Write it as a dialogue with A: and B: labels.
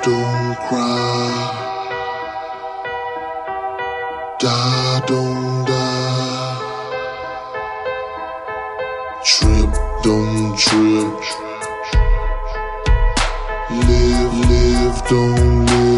A: don't cry. Die, don't die. Trip, don't trip. Live, live, don't live.